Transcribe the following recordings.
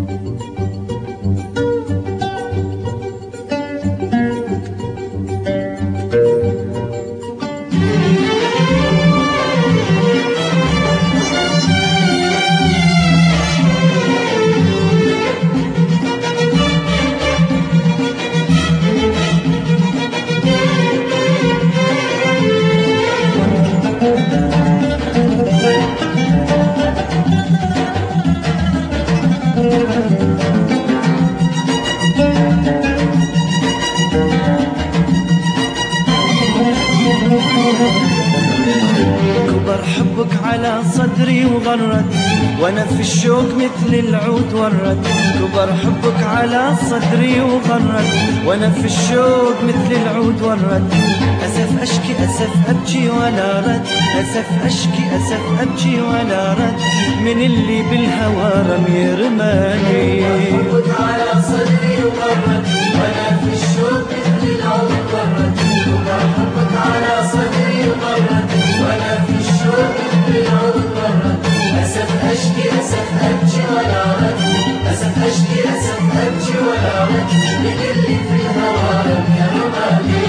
كبر حبك على صدري وغرد، وانا في الشوق مثل العود ورد. كبر حبك على صدري وغرد، وانا في الشوق مثل العود ورد. اسف اشكي اسف ابكي ولا رد، اسف اشكي اسف ابكي ولا رد، من اللي بالهوى رمي رماني. حبك على صدري وغرد، وانا في الشوق مثل العود ورد. كبر حبك على صدري وغرد، وانا في الشوق مثل العود ورد. اسف اشكي اسف ابكي ولا رد، اسف اشكي اسف ابكي ولا رد، من اللي في الهوى رمي رماني.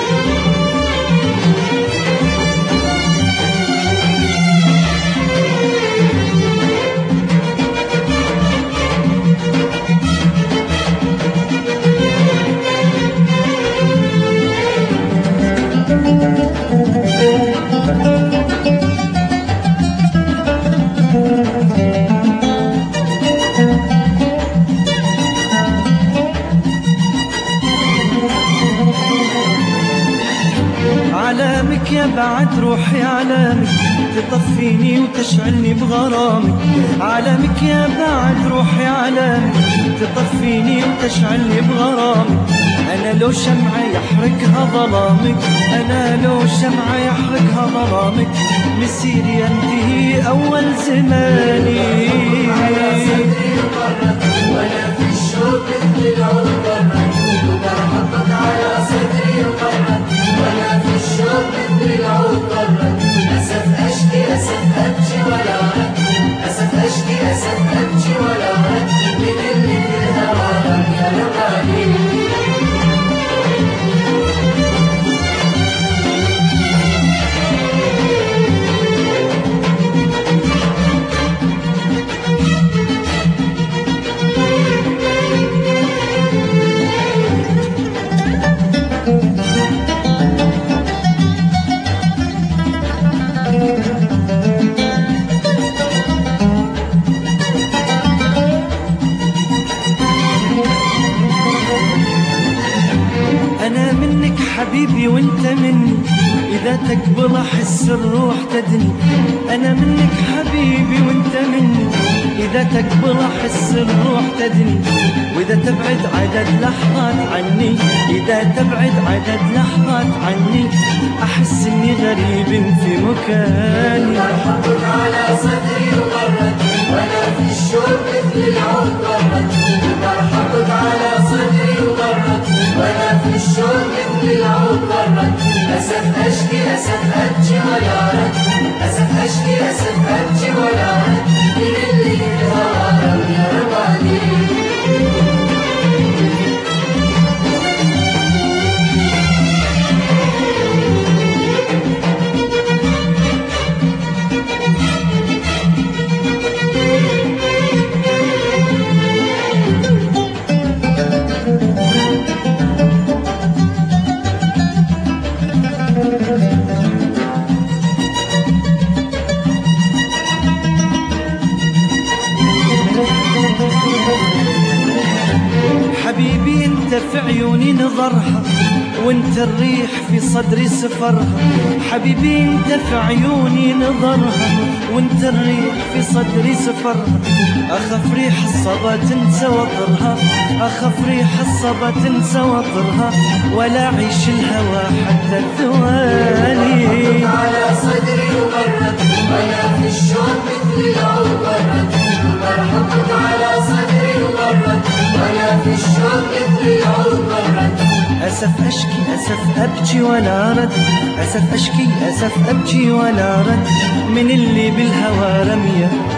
علامك يا بعد روحي علامك، تطفيني وتشعلني بغرامك. علامك يا بعد روحي علامك، تطفيني وتشعلني بغرامك. أنا لو شمعة يحرقها ظلامك، أنا لو شمعة يحرقها ظلامك، مسير ينتهي أول زماني. على صدري وغرد، وانا في الشوق مثل العود ورد. كبر حبك على صدري وغرد، وانا في الشوق مثل العود ورد. اسف اشكي اسف ابكي ولا رد، اسف اشكي اسف ابكي ولا رد، من اللي في الهوى رمي رماني. أنا منك حبيبي وانت مني، إذا تقبل أحس الروح تدني. أنا منك حبيبي وانت مني، إذا تقبل أحس الروح تدني. وإذا تبعد عدد لحظات عني، إذا تبعد عدد لحظات عني، أحس إني غريب في مكاني. حبك على صدري وغرد، وانا في الشوق مثل العود ورد. كبر حبك على صدري وغرد، وانا في الشوق مثل العود ورد. اسف اشكي اسف ابكي ولا رد، اسف اشكي اسف ابكي ولا رد، من اللي في الهوى رمي رماني. حبيبي انت في عيوني نظرها، وانت الريح في صدري سفرها. حبيبي انت في عيوني نظرها، وانت الريح في صدري سفرها. اخاف ريح الصبا تنسى وطرها، اخاف ريح الصبا تنسى وطرها، ولا اعيش الهوى حتى الثواني. على صدري وغرد، وانا في الشوق مثل العود ورد. كبر حبك على صدري وغرد، وانا في الشوق مثل العود ورد. أسف أشكي أسف أبكي ولا رد، أسف أشكي أسف أبكي ولا رد، من اللي بالهوى رميه